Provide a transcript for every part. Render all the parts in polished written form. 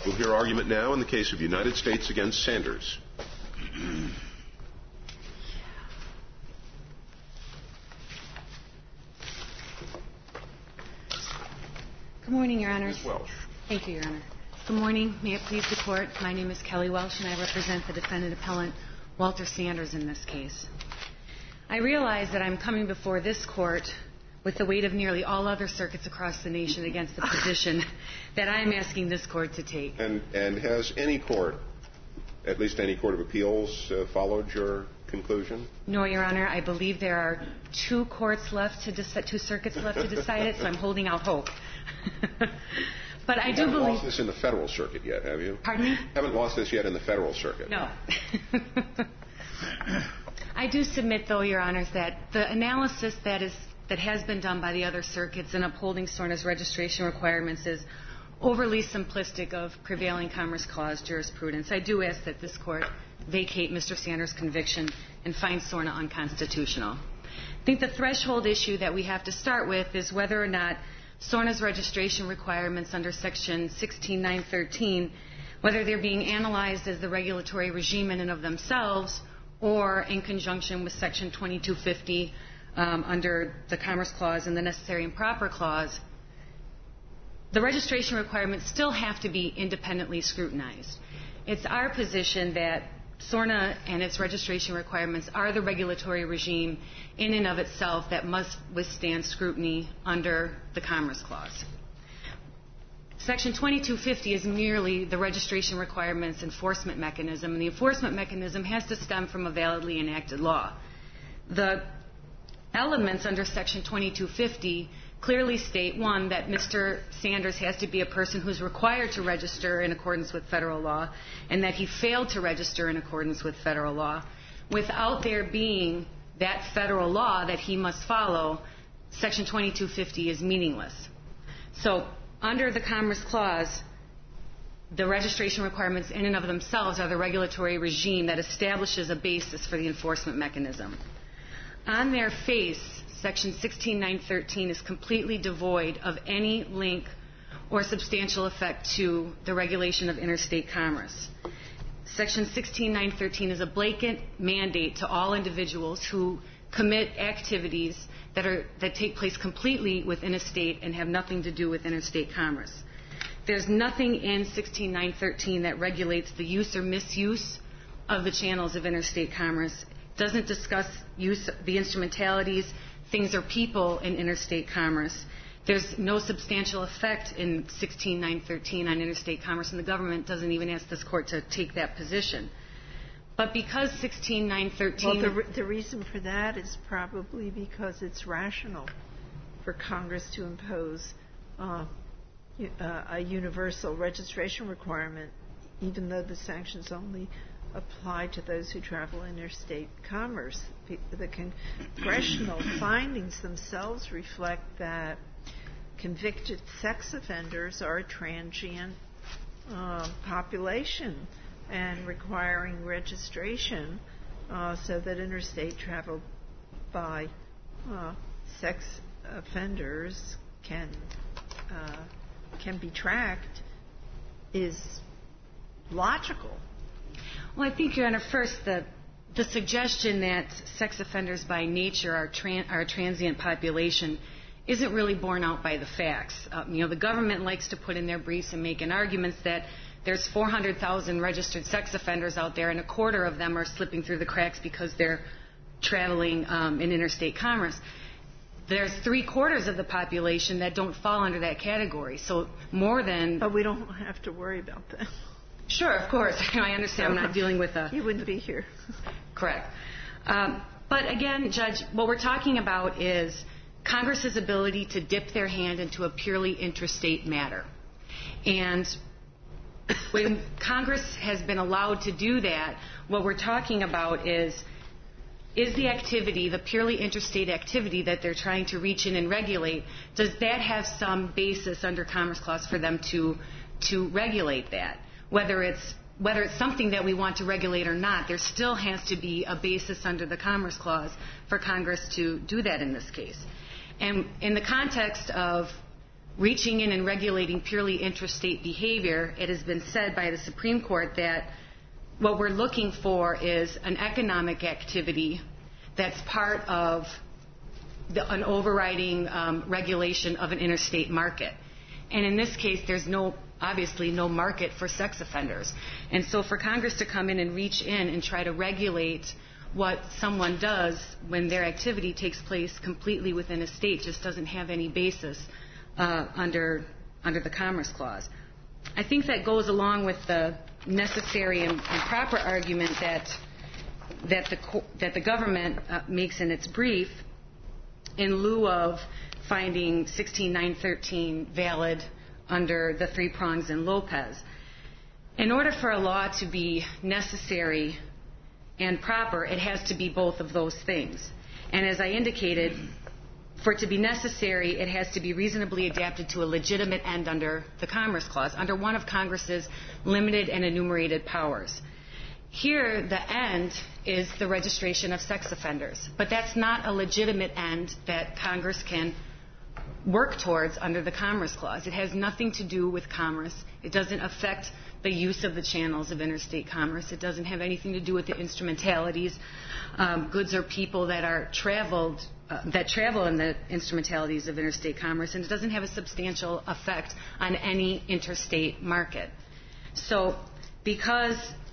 We'll hear argument now in the case of United States against Sanders. Good morning, Your Honors. Ms. Welsh. Thank you, Your Honor. Good morning. May it please the Court. My name is Kelly Welsh, and I represent the defendant appellant Walter Sanders in this case. I realize that I'm coming before this Court with the weight of nearly all other circuits across the nation against the position that I am asking this Court to take. And has any court, at least any court of appeals, followed your conclusion? No, Your Honor. I believe there are two circuits left to decide it, so I'm holding out hope. But I do believe... You haven't lost this in the Federal Circuit yet, have you? Pardon me? Haven't lost this yet in the Federal Circuit. No. I do submit, though, Your Honors, that the analysis that has been done by the other circuits in upholding SORNA's registration requirements is overly simplistic of prevailing Commerce Clause jurisprudence. I do ask that this Court vacate Mr. Sanders' conviction and find SORNA unconstitutional. I think the threshold issue that we have to start with is whether or not SORNA's registration requirements under Section 16913, whether they're being analyzed as the regulatory regime in and of themselves or in conjunction with Section 2250 under the Commerce Clause and the Necessary and Proper Clause. The registration requirements still have to be independently scrutinized. It's our position that SORNA and its registration requirements are the regulatory regime in and of itself that must withstand scrutiny under the Commerce Clause. Section 2250 is merely the registration requirements enforcement mechanism, and the enforcement mechanism has to stem from a validly enacted law. The elements under Section 2250 clearly state, one, that Mr. Sanders has to be a person who's required to register in accordance with federal law, and that he failed to register in accordance with federal law. Without there being that federal law that he must follow, Section 2250 is meaningless. So under the Commerce Clause, the registration requirements in and of themselves are the regulatory regime that establishes a basis for the enforcement mechanism. On their face, Section 16913 is completely devoid of any link or substantial effect to the regulation of interstate commerce. Section 16913 is a blanket mandate to all individuals who commit activities that take place completely within a state and have nothing to do with interstate commerce. There's nothing in 16913 that regulates the use or misuse of the channels of interstate commerce. It doesn't discuss the instrumentalities, things or people in interstate commerce. There's no substantial effect in 16913 on interstate commerce, and the government doesn't even ask this Court to take that position. But because 16913... Well, the reason for that is probably because it's rational for Congress to impose a universal registration requirement, even though the sanctions only apply to those who travel interstate commerce. The congressional findings themselves reflect that convicted sex offenders are a transient population, and requiring registration so that interstate travel by sex offenders can be tracked is logical. Well, I think, Your Honor, first, the suggestion that sex offenders by nature are a transient population isn't really borne out by the facts. The government likes to put in their briefs and make arguments that there's 400,000 registered sex offenders out there, and a quarter of them are slipping through the cracks because they're traveling in interstate commerce. There's 3/4 of the population that don't fall under that category. So more than... But we don't have to worry about that. Sure, of course. I understand. I'm not dealing with a... You wouldn't be here. Correct. But again, Judge, what we're talking about is Congress's ability to dip their hand into a purely interstate matter. And when Congress has been allowed to do that, what we're talking about is the activity, the purely interstate activity that they're trying to reach in and regulate, does that have some basis under Commerce Clause for them to regulate that? Whether it's something that we want to regulate or not, there still has to be a basis under the Commerce Clause for Congress to do that in this case. And in the context of reaching in and regulating purely interstate behavior, it has been said by the Supreme Court that what we're looking for is an economic activity that's part of an overriding regulation of an interstate market. And in this case, there's obviously no market for sex offenders. And so for Congress to come in and reach in and try to regulate what someone does when their activity takes place completely within a state just doesn't have any basis under the Commerce Clause. I think that goes along with the necessary and proper argument that the government makes in its brief in lieu of finding 16913 valid under the three prongs in Lopez. In order for a law to be necessary and proper, it has to be both of those things. And as I indicated, for it to be necessary, it has to be reasonably adapted to a legitimate end under the Commerce Clause, under one of Congress's limited and enumerated powers. Here, the end is the registration of sex offenders, but that's not a legitimate end that Congress can work towards under the Commerce Clause. It has nothing to do with commerce. It doesn't affect the use of the channels of interstate commerce. It doesn't have anything to do with the instrumentalities, goods or people that travel in the instrumentalities of interstate commerce, and it doesn't have a substantial effect on any interstate market. So because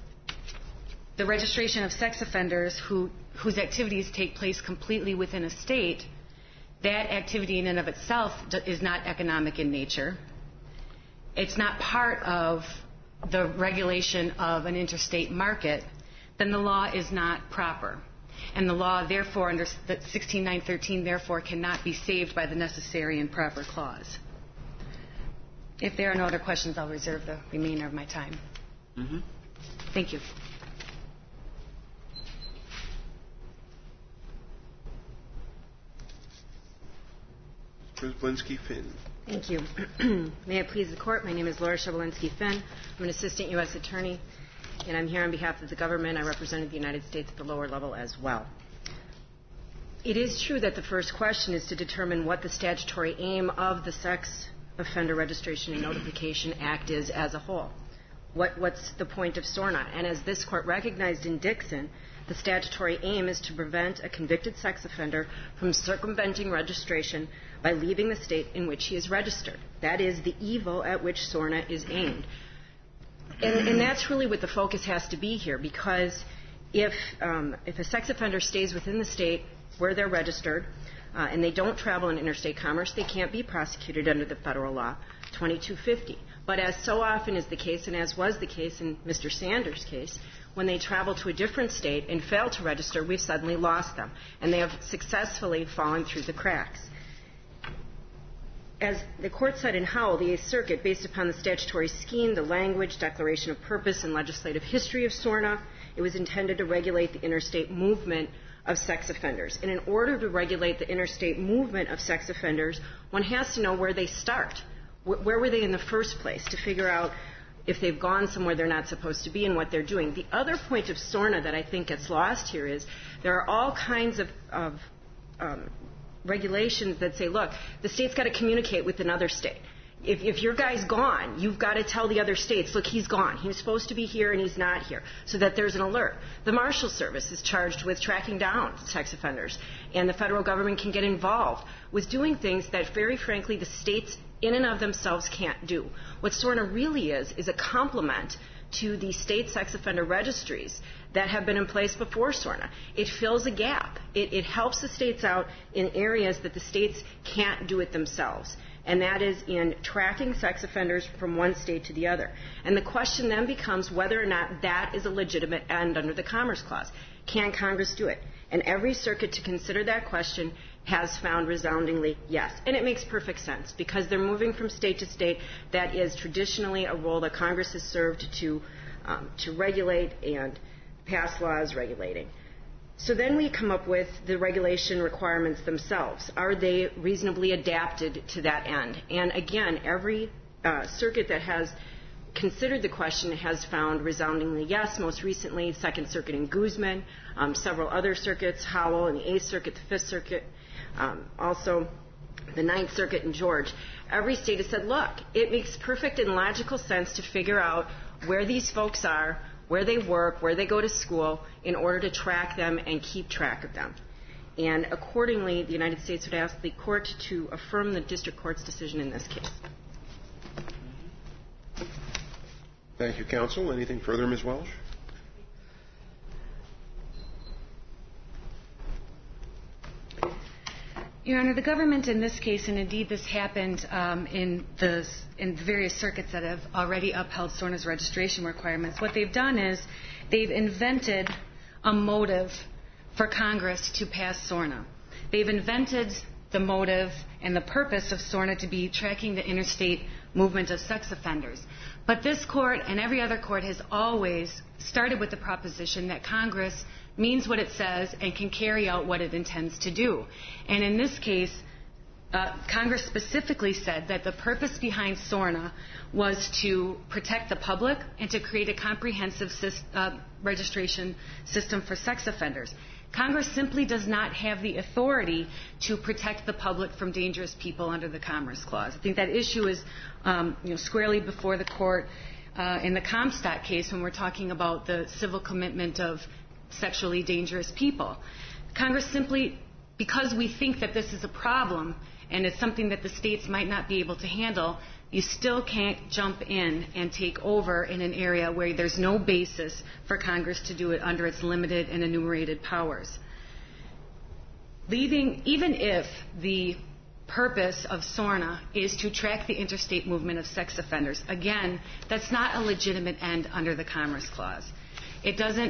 the registration of sex offenders whose activities take place completely within a state, that activity in and of itself is not economic in nature. It's not part of the regulation of an interstate market, then the law is not proper. And the law, therefore, under 16913, therefore, cannot be saved by the necessary and proper clause. If there are no other questions, I'll reserve the remainder of my time. Mm-hmm. Thank you. Ms. Blinsky-Finn. Thank you. May it please the Court, my name is Laura Shablinsky-Finn. I'm an assistant U.S. attorney, and I'm here on behalf of the government. I represented the United States at the lower level as well. It is true that the first question is to determine what the statutory aim of the Sex Offender Registration and Notification Act is as a whole. What's the point of SORNA? And as this Court recognized in Dixon, the statutory aim is to prevent a convicted sex offender from circumventing registration by leaving the state in which he is registered. That is the evil at which SORNA is aimed. And that's really what the focus has to be here, because if a sex offender stays within the state where they're registered and they don't travel in interstate commerce, they can't be prosecuted under the federal law 2250. But as so often is the case, and as was the case in Mr. Sanders' case, when they travel to a different state and fail to register, we've suddenly lost them, and they have successfully fallen through the cracks. As the Court said in Howell, the Eighth Circuit, based upon the statutory scheme, the language, declaration of purpose, and legislative history of SORNA, it was intended to regulate the interstate movement of sex offenders. And in order to regulate the interstate movement of sex offenders, one has to know where they start. Where were they in the first place, to figure out if they've gone somewhere they're not supposed to be and what they're doing. The other point of SORNA that I think gets lost here is there are all kinds of regulations that say, look, the state's got to communicate with another state. If your guy's gone, you've got to tell the other states, look, he's gone. He was supposed to be here and he's not here, so that there's an alert. The Marshal Service is charged with tracking down sex offenders, and the federal government can get involved with doing things that, very frankly, the states in and of themselves can't do. What SORNA really is a complement to the state sex offender registries that have been in place before SORNA. It fills a gap. It helps the states out in areas that the states can't do it themselves, and that is in tracking sex offenders from one state to the other. And the question then becomes whether or not that is a legitimate end under the Commerce Clause. Can Congress do it? And every circuit to consider that question has found resoundingly yes. And it makes perfect sense, because they're moving from state to state. That is traditionally a role that Congress has served to regulate and pass laws regulating. So then we come up with the regulation requirements themselves. Are they reasonably adapted to that end? And again, every circuit that has considered the question has found resoundingly yes. Most recently, Second Circuit in Guzman, several other circuits, Howell and the Eighth Circuit, the Fifth Circuit, also the Ninth Circuit in George. every state has said, look, it makes perfect and logical sense to figure out where these folks are, where they work, where they go to school, in order to track them and keep track of them. And accordingly, the United States would ask the court to affirm the district court's decision in this case. Thank you, counsel. Anything further, Ms. Welsh? Your Honor, the government in this case, and indeed this happened in various circuits that have already upheld SORNA's registration requirements, what they've done is they've invented a motive for Congress to pass SORNA. They've invented the motive and the purpose of SORNA to be tracking the interstate movement of sex offenders. But this court and every other court has always started with the proposition that Congress means what it says and can carry out what it intends to do. And in this case, Congress specifically said that the purpose behind SORNA was to protect the public and to create a comprehensive registration system for sex offenders. Congress simply does not have the authority to protect the public from dangerous people under the Commerce Clause. I think that issue is squarely before the court in the Comstock case when we're talking about the civil commitment of sexually dangerous people. Congress simply, because we think that this is a problem and it's something that the states might not be able to handle, you still can't jump in and take over in an area where there's no basis for Congress to do it under its limited and enumerated powers. Even if the purpose of SORNA is to track the interstate movement of sex offenders, again, that's not a legitimate end under the Commerce Clause. It doesn't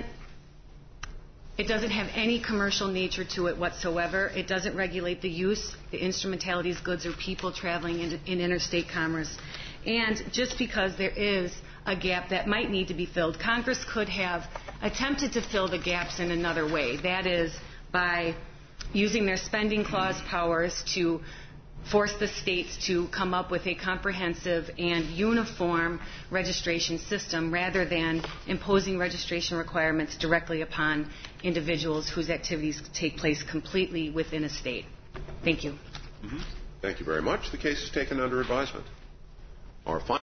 have any commercial nature to it whatsoever. It doesn't regulate the use, the instrumentalities, goods, or people traveling in interstate commerce. And just because there is a gap that might need to be filled, Congress could have attempted to fill the gaps in another way. That is, by using their spending clause powers to force the states to come up with a comprehensive and uniform registration system rather than imposing registration requirements directly upon individuals whose activities take place completely within a state. Thank you. Thank you very much. The case is taken under advisement. Our final